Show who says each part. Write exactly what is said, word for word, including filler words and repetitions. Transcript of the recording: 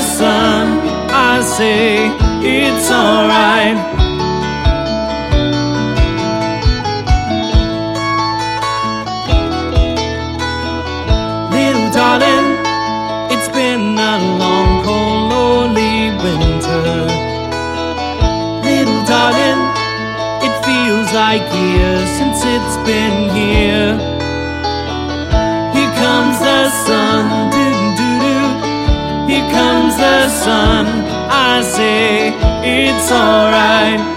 Speaker 1: sun, I say it's alright. Little darling, it's been a long, cold, lonely winter. Little darling, it feels like years since it's been here. Here comes the sun, doo-doo-doo-doo. Here comes the sun, I say it's alright.